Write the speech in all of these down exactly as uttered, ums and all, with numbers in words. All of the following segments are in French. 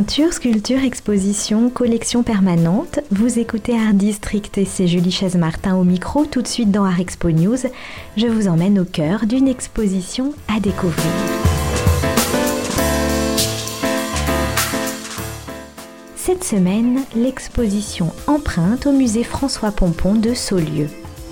Peinture, sculpture, exposition, collection permanente. Vous écoutez Art District et c'est Julie Chaise-Martin au micro. Tout de suite dans Art Expo News, je vous emmène au cœur d'une exposition à découvrir. Cette semaine, l'exposition Empreinte au musée François Pompon de Saulieu.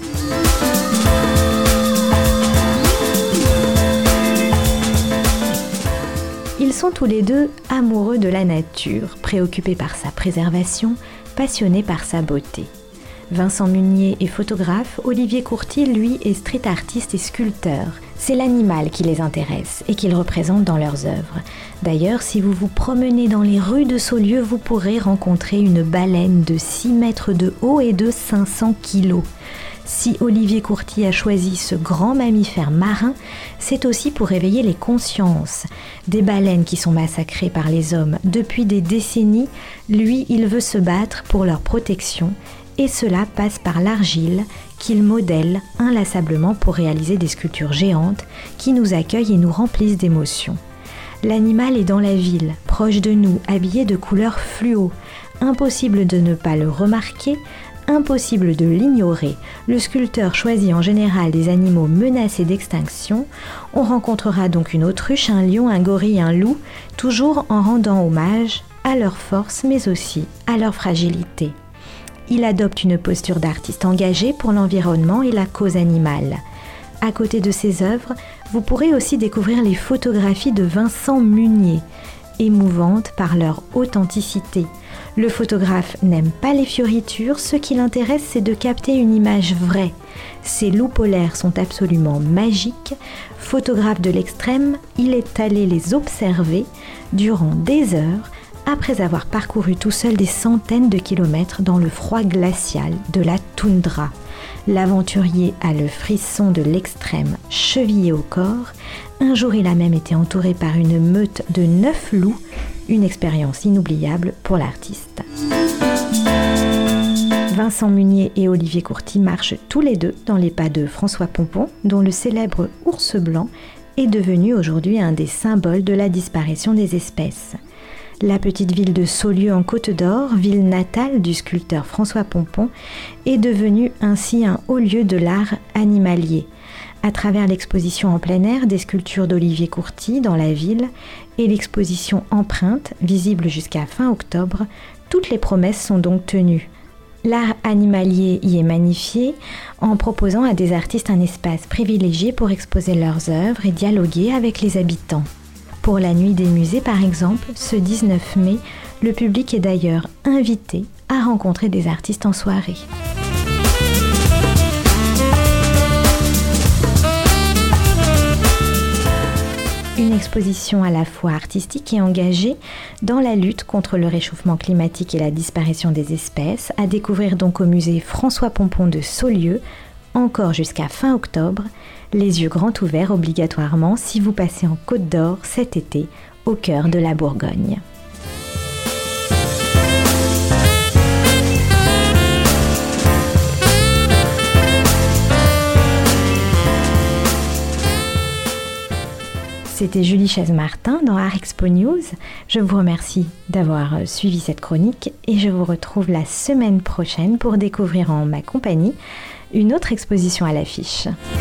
Ils sont tous les deux amoureux de la nature, préoccupés par sa préservation, passionnés par sa beauté. Vincent Munier est photographe, Olivier Courty, lui, est street artiste et sculpteur. C'est l'animal qui les intéresse et qu'ils représentent dans leurs œuvres. D'ailleurs, si vous vous promenez dans les rues de Saulieu, vous pourrez rencontrer une baleine de six mètres de haut et de cinq cents kilos. Si Olivier Courty a choisi ce grand mammifère marin, c'est aussi pour éveiller les consciences. Des baleines qui sont massacrées par les hommes depuis des décennies, lui, il veut se battre pour leur protection et cela passe par l'argile qu'il modèle inlassablement pour réaliser des sculptures géantes qui nous accueillent et nous remplissent d'émotions. L'animal est dans la ville, proche de nous, habillé de couleurs fluo. Impossible de ne pas le remarquer, impossible de l'ignorer. Le sculpteur choisit en général des animaux menacés d'extinction. On rencontrera donc une autruche, un lion, un gorille, un loup, toujours en rendant hommage à leur force mais aussi à leur fragilité. Il adopte une posture d'artiste engagé pour l'environnement et la cause animale. À côté de ses œuvres, vous pourrez aussi découvrir les photographies de Vincent Munier, émouvantes par leur authenticité. Le photographe n'aime pas les fioritures, ce qui l'intéresse c'est de capter une image vraie. Ces loups polaires sont absolument magiques. Photographe de l'extrême, il est allé les observer durant des heures après avoir parcouru tout seul des centaines de kilomètres dans le froid glacial de la toundra. L'aventurier a le frisson de l'extrême chevillé au corps. Un jour, il a même été entouré par une meute de neuf loups, une expérience inoubliable pour l'artiste. Vincent Munier et Olivier Courty marchent tous les deux dans les pas de François Pompon, dont le célèbre ours blanc est devenu aujourd'hui un des symboles de la disparition des espèces. La petite ville de Saulieu en Côte d'Or, ville natale du sculpteur François Pompon, est devenue ainsi un haut lieu de l'art animalier. À travers l'exposition en plein air des sculptures d'Olivier Courty dans la ville et l'exposition Empreinte, visible jusqu'à fin octobre, toutes les promesses sont donc tenues. L'art animalier y est magnifié en proposant à des artistes un espace privilégié pour exposer leurs œuvres et dialoguer avec les habitants. Pour la nuit des musées par exemple, ce dix-neuf mai, le public est d'ailleurs invité à rencontrer des artistes en soirée. Une exposition à la fois artistique et engagée dans la lutte contre le réchauffement climatique et la disparition des espèces, à découvrir donc au musée François Pompon de Saulieu, encore jusqu'à fin octobre, les yeux grands ouverts obligatoirement si vous passez en Côte d'Or cet été, au cœur de la Bourgogne. C'était Julie Chaise-Martin dans Art Expo News. Je vous remercie d'avoir suivi cette chronique et je vous retrouve la semaine prochaine pour découvrir en ma compagnie une autre exposition à l'affiche.